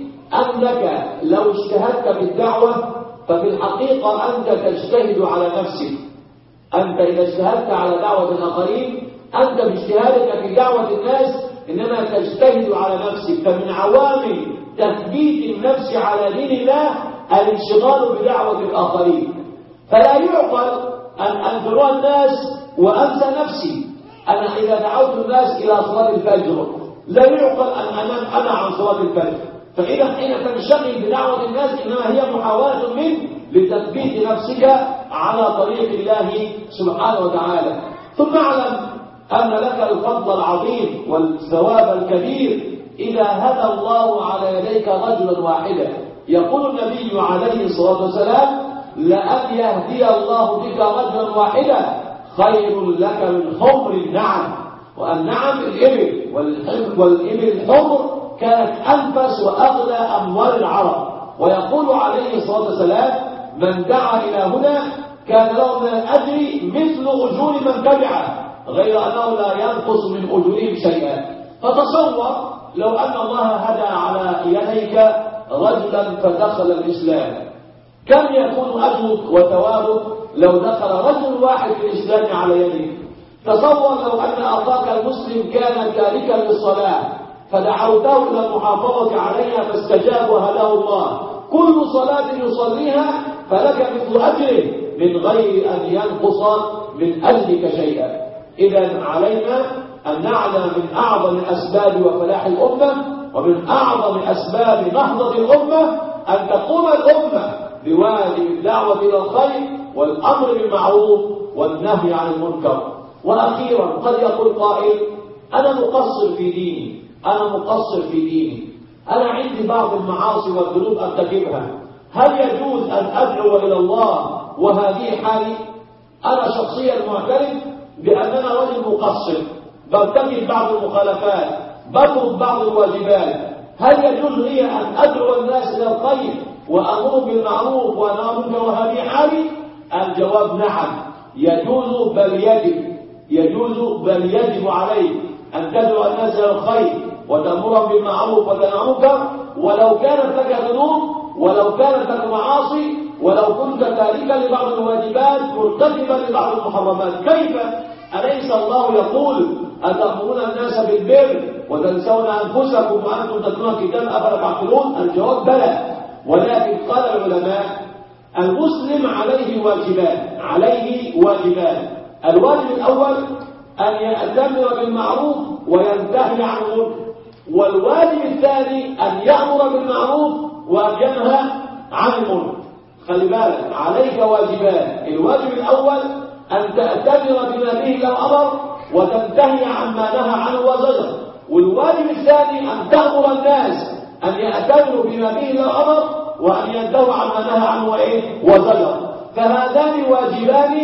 أنك لو اجتهدت في الدعوة ففي الحقيقة أنت تجتهد على نفسك. أنت إذا اجتهدت على دعوة الآخرين أنت باجتهادك في دعوة الناس إنما تجتهد على نفسك. فمن عوامل تثبيت النفس على دين الله الانشغال بدعوة الآخرين. فلا يعقل أن أدعو الناس وأنسى نفسي. أنا إذا دعوت الناس إلى صلاة الفجر لا يعقل أن أنام أنا عن صلاة الفجر. فإذا حين تنشغل بدعوة الناس إنما هي محاولة منك لتثبيت نفسك على طريق الله سبحانه وتعالى. ثم اعلم أن لك الفضل العظيم والثواب الكبير إذا هدى الله على يديك رجلا واحدا. يقول النبي عليه الصلاة والسلام لأن يهدي الله بك رجلا واحدا خير لك من حمر النعم. والنعم الإبل والإبل الحمر كانت أنفس وأغلى أموال العرب. ويقول عليه الصلاة والسلام من دعا إلى هنا كان له من الأجر مثل أجور من تبعه غير أنه لا ينقص من أجورهم شيئا. فتصور لو أن الله هدى على يديك رجلا فدخل الإسلام كم يكون أجرك وثوابك لو دخل رجل واحد في الإسلام على يدك. تصور لو أن أخاك المسلم كان تاركا للصلاة فدعوته إلى المحافظة عليها فاستجاب وهداه الله كل صلاة يصليها فلك مثل أجره من غير أن ينقص من أجرك شيئا. إذا علينا أن نعلم من أعظم أسباب وفلاح الأمة ومن أعظم أسباب نهضة الأمة أن تقوم الأمة بواجب الدعوة إلى الخير والأمر بالمعروف والنهي عن المنكر. وأخيرا قد يقول قائل أنا مقصر في ديني أنا مقصر في ديني أنا عندي بعض المعاصي والذنوب أرتكبها هل يجوز أن أدعو إلى الله وهذه حالي؟ أنا شخصيا معترف بأننا رجل مقصر برتكب بعض المخالفات بترك بعض الواجبات. هل يجوز لي أن أدعو الناس إلى الخير وأمر بالمعروف وأنهى عن المنكر وهذه حالي؟ الجواب نعم يجوز بل يجب يجوز بل يجب عليك أن تدعو الناس إلى الخير وتأمرهم بالمعروف وتنهى عن المنكر ولو كانت لك ذنوب ولو كانت لك معاصي ولو كنت تاركا لبعض الواجبات مرتكبا لبعض المحرمات. كيف؟ أليس الله يقول أتأمرون الناس بالبر وتنسون أنفسكم وأنتم تتلون الكتاب أفلا تعقلون؟ الجواب بلى. ولكن قال العلماء المسلم عليه واجبان عليه واجبان الواجب الأول أن يأتمر بالمعروف وينتهي عن المنكر والواجب الثاني أن يأمر بالمعروف وأن ينهى عن المنكر. خلي بالك عليك واجبان الواجب الأول أن تأتمر بما به الله أمر وتنتهي عما نهى عنه وزجر والواجب الثاني أن تأمر الناس أن يأتمروا بما به الله أمر وأن ينتهوا عما نهى عنه وإيه وزجر. فهذان واجبان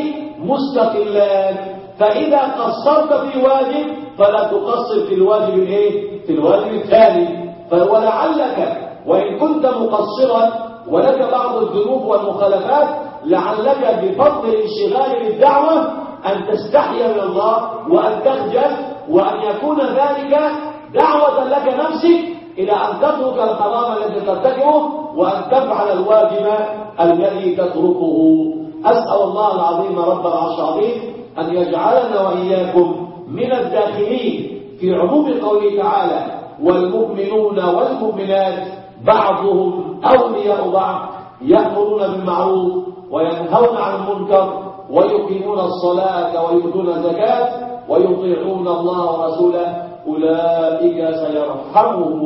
مستقلان فإذا قصرت في واجب فلا تقصر في الواجب الإيه في الواجب الثاني. ولعلك وإن كنت مقصرا ولك بعض الذنوب والمخالفات لعلك بفضل الانشغال بالدعوة أن تستحي من الله وأن تخجل وأن يكون ذلك دعوة لك نفسك إلى أن تترك الحرام الذي ترتكبه وأن تفعل الواجب الذي تتركه. أسأل الله العظيم رب العرش العظيم أن يجعلنا وإياكم من الداخلين في عموم قوله تعالى والمؤمنون والمؤمنات بعضهم أولياء بعض يأمرون بالمعروف وينهون عن المنكر ويقيمون الصلاة ويؤتون الزكاة ويطيعون الله ورسوله أولئك سيرحمهم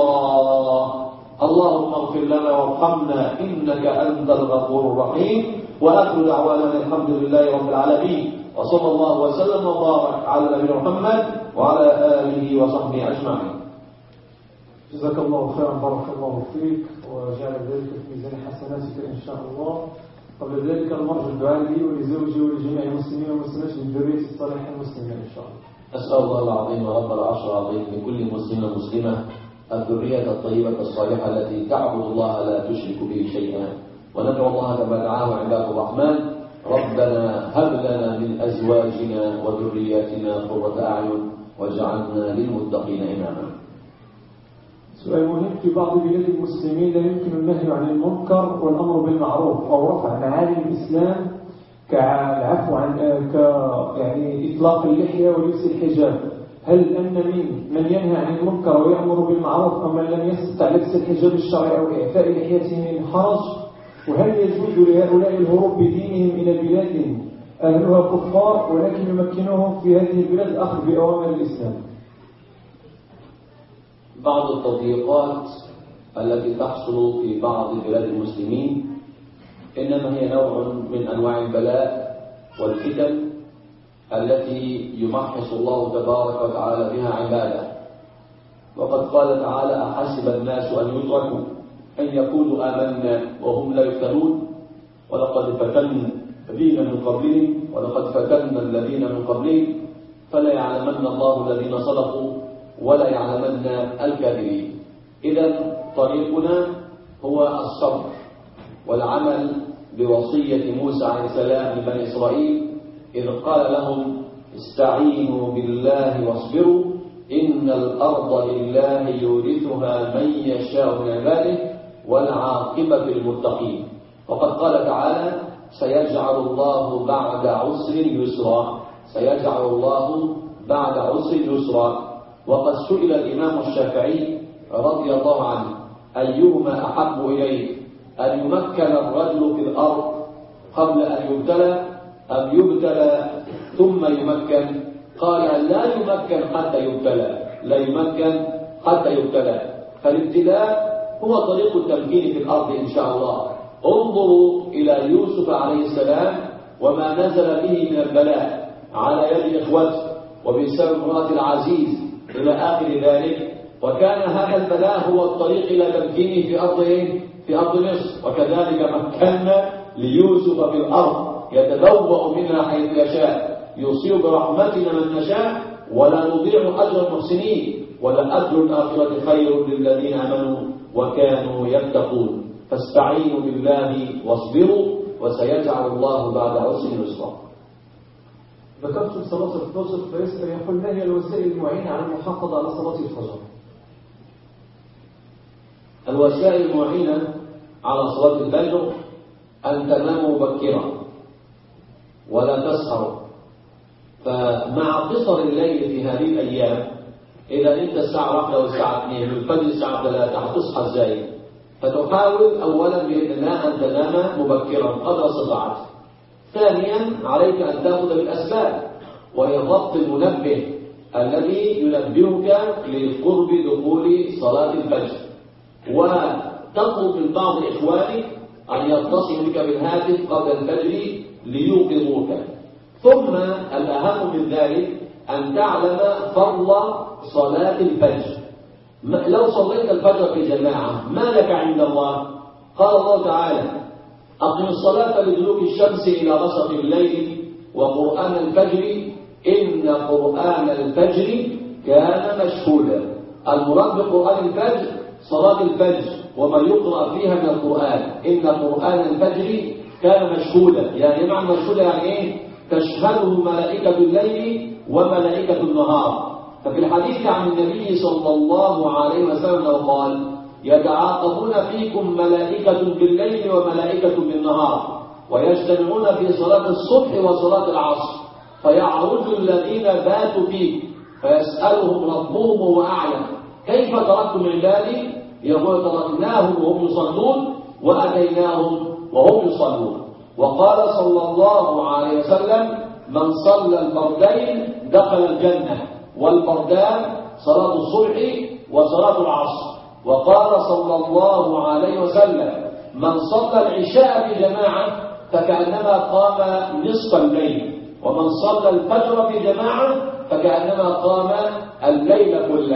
الله. اللهم اغفر لنا وارحمنا إنك أنت الغفور الرحيم. وآخر دعوانا الحمد لله رب العالمين وصلى الله وسلم وبارك على نبينا محمد وعلى آله وصحبه أجمعين. جزاك الله خيرا، بارك الله فيك وجعل ذلك في ميزان حسناتك إن شاء الله. قبل ذلك المرجو الدعاء لي ولزوجي ولجميع المسلمين والمسلمات بالذرية الصالحة المسلمين إن شاء الله. أسأل الله العظيم رب العرش العظيم لكل مسلم ومسلمة الذرية الطيبة الصالحة التي تعبد الله لا تشرك به شيئا، وندعو الله كما دعاه عباد الرحمن: ربنا هب لنا من أزواجنا وذرياتنا قرة أعين واجعلنا للمتقين إماما. سؤال مهم: في بعض بلاد المسلمين لا يمكن النهي عن المنكر والأمر بالمعروف أو رفع معالي الإسلام كالعفو عن ك يعني إطلاق اللحية ولبس الحجاب. هل أن من من ينهى عن المنكر ويأمر بالمعروف أو من لم يستطع لبس الحجاب الشرعي أو إعفاء لحيته من حرج؟ وهل يجوز لهؤلاء الهروب بدينهم إلى بلاد أهلها كفار ولكن يمكنهم في هذه البلاد الأخذ بأوامر الإسلام؟ بعض التضييقات التي تحصل في بعض بلاد المسلمين إنما هي نوع من أنواع البلاء والفتن التي يمحص الله تبارك وتعالى بها عباده. وقد قال تعالى: أحسب الناس أن يتركوا أن يقولوا آمنا وهم لا يفتنون ولقد فتنا الذين من قبلهم ولقد فتنا الذين من قبلهم فلا يعلمن الله الذين صدقوا ولا يعلمن الكاذبين. إذن طريقنا هو الصبر والعمل بوصية موسى عليه السلام لبني إسرائيل إذ قال لهم: استعينوا بالله واصبروا إن الأرض لله يورثها من يشاء من عباده والعاقبة للمتقين. وقد قال تعالى: سيجعل الله بعد عسر يسرا سيجعل الله بعد عسر يسرا. وقد سئل الإمام الشافعي رضي الله عنه: أيهما أحب إليه، أن يمكن الرجل في الأرض قبل أن يبتلى أم يبتلى ثم يمكن؟ قال: لا يمكن حتى يبتلى لا يمكن حتى يبتلى. فالابتلاء هو طريق التمكين في الأرض إن شاء الله. انظروا إلى يوسف عليه السلام وما نزل به من البلاء على يد إخوته وبسبب امرأة العزيز إلى آخر ذلك، وكان هذا البلاء هو الطريق إلى تمكينه في أرض في أرض مصر. وكذلك مكنا ليوسف في الأرض يتبوأ منها حيث يشاء يصيب برحمتنا من نشاء ولا نضيع أجر المحسنين ولأجر الآخرة خير للذين آمنوا وكانوا يتقون. فاستعينوا بالله واصبروا وسيجعل الله بعد عسر يسرا. ذكرت صلاة الفجر فيسأل يقول: ما هي الوسائل المعينة على المحافظة على صلاة الفجر؟ الوسائل المعينة على صلاة الفجر أن تناموا مبكرا ولا تسهروا. فمع قصر الليل في هذه الأيام إذا أنت الساعة واحدة والساعة اثنين والفجر الساعة ثلاثة هتصحى إزاي؟ فتحاول أولا بإذن الله أن تنام مبكرا قدر استطاعتك. ثانيا عليك أن تأخذ بالأسباب وهي ضبط المنبه الذي ينبهك لقرب دخول صلاة الفجر، وتطلب من بعض إخوانك أن يتصلوا بك بالهاتف قبل الفجر ليوقظوك. ثم الأهم من ذلك أن تعلم فضل صلاة الفجر. لو صليت الفجر في جماعة ما لك عند الله؟ قال الله تعالى: أقم الصلاة لدلوك الشمس إلى غسق الليل وقرآن الفجر إن قرآن الفجر كان مشهودا. المراد بقرآن الفجر صلاة الفجر وما يقرأ فيها من القرآن. إن قرآن الفجر كان مشهودا، يعني معنى مشهودا يعني إيه؟ تشهده ملائكة الليل وملائكة النهار. ففي الحديث عن النبي صلى الله عليه وسلم قال: يتعاقبون فيكم ملائكة بالليل وملائكة بالنهار ويجتمعون في صلاة الصبح وصلاة العصر فيعرج الذين باتوا فيه فيسألهم ربهم وهو أعلم: كيف تركتم عبادي؟ يقول: تركناهم وهم يصلون وأتيناهم وهم يصلون. وقال صلى الله عليه وسلم: من صلى الفردين دخل الجنة، والفردان صلاة الصبح وصلاة العصر. وقال صلى الله عليه وسلم: من صلى العشاء في جماعة فكأنما قام نصف الليل، ومن صلى الفجر في جماعة فكأنما قام الليل كله.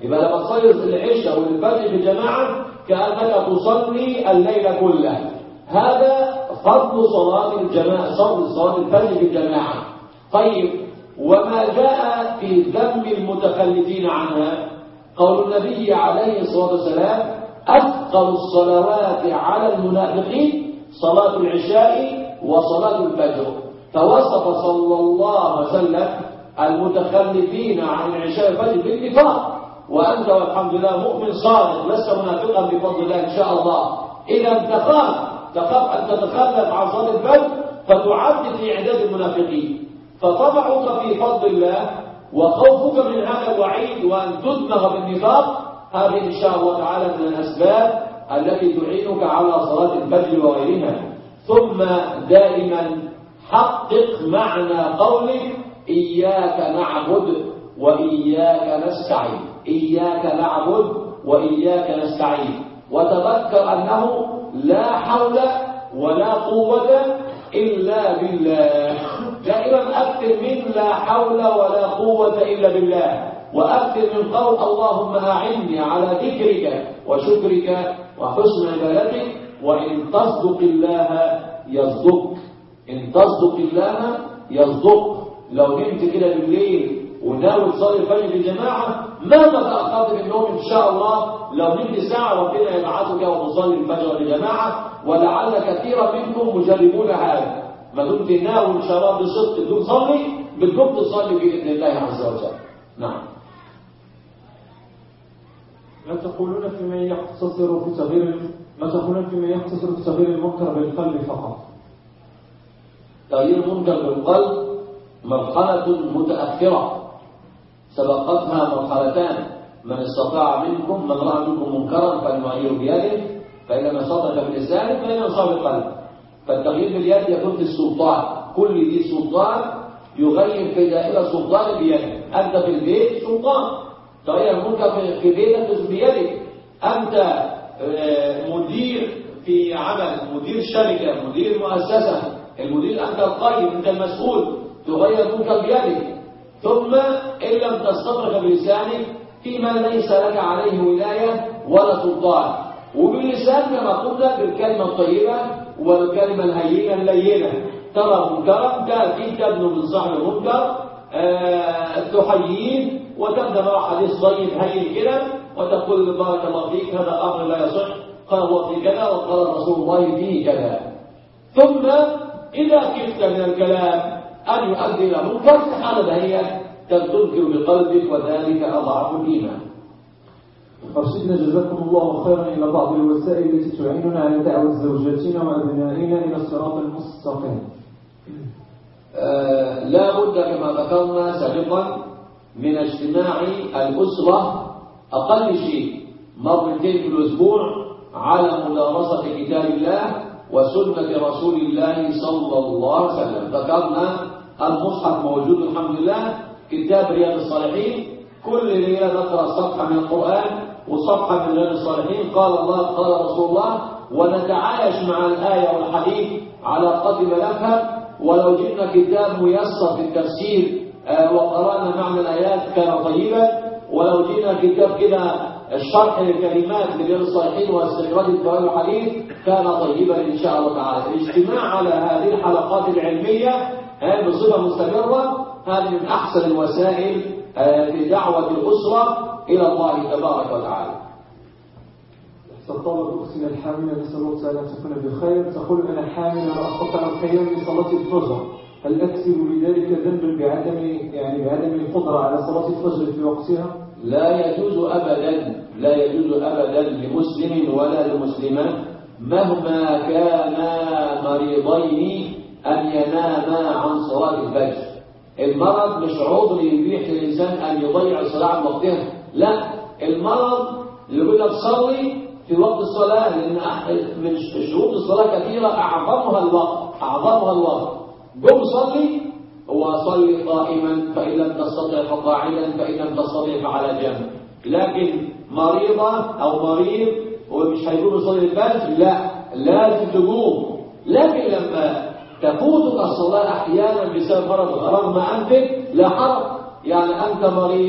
يبقى لما تصلي العشاء والفجر في جماعة كأنك تصلي الليل كله. هذا فضل صلاة الجماعة، فضل صلاة الفجر في الجماعة. طيب، وما جاء في ذم المتخلفين عنها، قول النبي عليه الصلاة والسلام: أثقل الصلوات على المنافقين صلاة العشاء وصلاة الفجر. فوصف صلى الله عليه وسلم المتخلفين عن العشاء والفجر بالنفاق، وأنت والحمد لله مؤمن صادق لست منافقا بفضل الله إن شاء الله. إذا تخاف تخاف أن تتخلف عن صلاة الفجر فتعد في إعداد المنافقين، فطمعك في فضل الله وخوفك من هذا الوعيد وأن تدمغ بالنفاق، هذه إن شاء الله تعالى من الأسباب التي تعينك على صلاة الفجر وغيرها. ثم دائما حقق معنى قولك: إياك نعبد وإياك نستعين. إياك نعبد وإياك نستعين، وتذكر أنه لا حول ولا قوة إلا بالله. دائما أكثر من لا حول ولا قوة إلا بالله، وأكثر من قول: اللهم أعني على ذكرك وشكرك وحسن عبادتك. وإن تصدق الله يصدق، إن تصدق الله يصدق. لو نمت كده بالليل وناوي تصلي الفجر في جماعة، مهما تأخرت في النوم إن شاء الله لو نمت ساعة ربنا يبعثك وتصلي الفجر في جماعة. ولعل كثيرا منكم مجربون هذا، ما دمت ناوي إن شاء الله بصدق تقوم تصلي بتقوم تصلي بإذن الله عز وجل. نعم. ما تقولون فيما يقتصر في تغيير ما تقولون فيما يقتصر في تغيير المنكر بالقلب فقط؟ تغيير المنكر بالقلب مرحلة متأخرة سبقتها مرحلتان: من استطاع منكم من رأى منكم منكرا فليغيره بيده، فإن لم يستطع بلسانه فإن يصاب بالقلب. فالتغيير باليد يكون في السلطان، كل ذي سلطان يغير في دائرة سلطان بيده. أنت في البيت سلطان، تغير المنكر في بيتك بيدك. أنت مدير في عمل، مدير شركة، مدير مؤسسة، المدير أنت القائم، أنت المسؤول، تغير المنكر بيدك. ثم إن لم تستطع بلسانك فيما ليس لك عليه ولاية ولا سلطان، وباللسان كما قلنا بالكلمة الطيبة والكلمة الهينة اللينة. ترى منكرا تأتي تبنو من صاحب المنكر، أه تحييه وتبدأ مع حديث طيب هين كده وتقول: بارك الله فيك، هذا أمر لا يصح، قال هو في كذا وقال رسول الله فيه كذا. ثم إذا كفت من الكلام أن يؤدي إلى منكر، حالة هي تنكر بقلبك، وذلك أضعف الإيمان. أرشدنا جزاكم الله خيرا إلى بعض الوسائل التي تعيننا على دعوة زوجاتنا وأبنائنا إلى الصراط المستقيم. آه لا بد كما ذكرنا سابقا من اجتماع الأسرة أقل شيء مرتين في الأسبوع على مدارسة كتاب الله وسنة رسول الله صلى الله عليه وسلم. ذكرنا المصحف موجود الحمد لله، كتاب رياض الصالحين، كل ليلة نقرأ صفحة من القرآن وصفحة من رياض الصالحين، قال الله قال رسول الله، ونتعايش مع الآية والحديث على قدر ما نفهم. ولو جئنا كتاب ميسر في التفسير آه وقرأنا معنى الآيات كان طيبا، ولو جئنا كتاب كده الشرح للكلمات لرياض الصالحين واستخراج الفوائد والحديث كان طيبا إن شاء الله تعالى. الاجتماع على هذه الحلقات العلمية بصفة مستمرة هذه من أحسن الوسائل لدعوة الأسرة إلى الله تبارك وتعالى. تطلب أختنا الحاملة نسأل الله تعالى أن تكون بخير، تقول أنا حاملة لا أستطيع القيام بصلاة الفجر، هل أكسب لذلك ذنبا بعدم يعني بعدم القدرة على صلاة الفجر في وقتها؟ لا يجوز أبدا، لا يجوز أبدا لمسلم ولا لمسلمة مهما كانا مريضين أن يناما عن صلاة الفجر. المرض مش عذر يبيح للإنسان أن يضيع الصلاة عن وقتها، لا، المرض اللي يقول لك صلي في وقت الصلاة، لأن من شروط الصلاة كثيرة أعظمها الوقت، أعظمها الوقت. قم صلي، هو صلي قائما فإن لم تستطع فقاعدا فإن لم تستطع فعلى جنب. لكن مريضة أو مريض ومش هيقوم يصلي الفجر، لا، لازم تقوم. لكن لما تفوتك الصلاة أحيانا بسبب مرض رغم أنفك لا حرج، يعني أنت مريض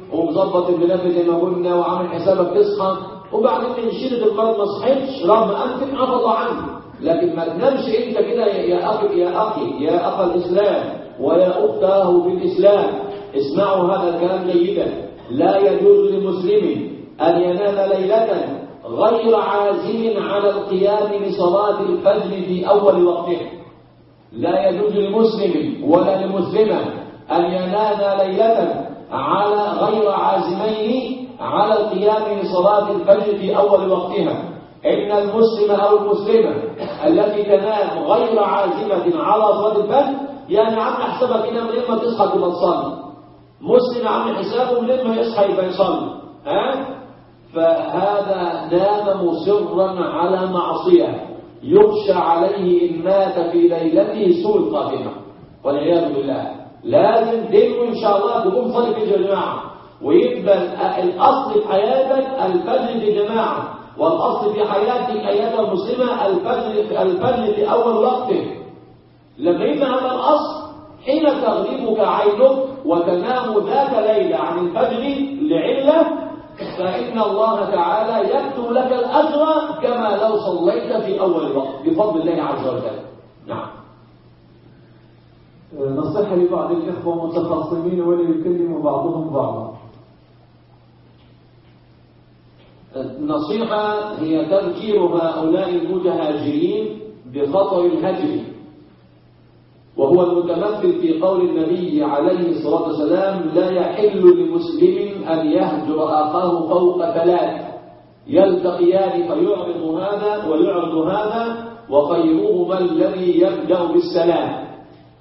ومظبط الملف زي ما قلنا وعامل حسابك تصحى، وبعدين من شدة المرض ما صحيتش رغم أنفك عفض عنه. لكن ما تنامش أنت كده يا أخي يا أخي يا أخ الإسلام ويا أخته في الإسلام، اسمعوا هذا الكلام جيدا. لا يجوز لمسلم أن ينام ليلة غير عازم على القيام لصلاة الفجر في أول وقته. لا يجوز لمسلم ولا لمسلمة أن ينام ليلة على غير عازمين على القيام لصلاة الفجر في أول وقتها. إن المسلم أو المسلمة التي تنام غير عازمة على صلاة الفجر، يعني عم حسابك كده من لما تصحى تبقى تصلي، مسلم عم حسابه من لما يصحى يبقى يصلي، ها؟ فهذا نام مصرا على معصية يخشى عليه إن مات في ليلته سوء الخاتمة والعياذ بالله. لازم دينه إن شاء الله تقوم صلي في جماعة، ويبقى الأصل في حياتك الفجر في جماعة، والأصل في حياتك أيها المسلمة الفجر الفجر في أول وقته. لما يبقى هذا الأصل حين تغلبك عينك وتنام ذات ليلة عن الفجر لعلة، فإن الله تعالى يكتب لك الأجر كما لو صليت في أول الوقت بفضل الله عز وجل. نعم. نصيحة لبعض الإخوة متخاصمين ولا يكلموا بعضهم بعضا. النصيحة هي تذكير هؤلاء المتهاجرين بخطر الهجر، وهو المتمثل في قول النبي عليه الصلاة والسلام: لا يحل لمسلم أن يهجر أخاه فوق ثلاث يلتقيان فيعرض هذا ويعرض هذا وخيرهما الذي يبدأ بالسلام.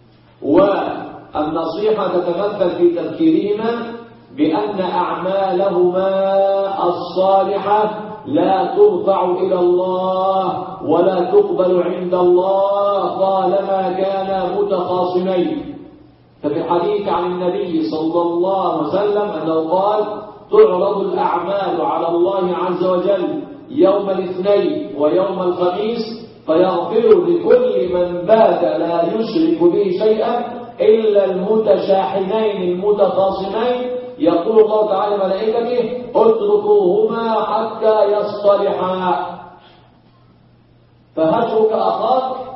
والنصيحة تتمثل في تذكيرهما بأن أعمالهما الصالحة لا ترفع إلى الله ولا تقبل عند الله طالما كانا متخاصمين. ففي الحديث عن النبي صلى الله عليه وسلم أنه قال: تعرض الأعمال على الله عز وجل يوم الاثنين ويوم الخميس فيغفر لكل من بات لا يشرك به شيئا إلا المتشاحنين المتخاصمين. يقول الله تعالى ملائكته: اتركوهما حتى يصطلحا. فهجرك أخاك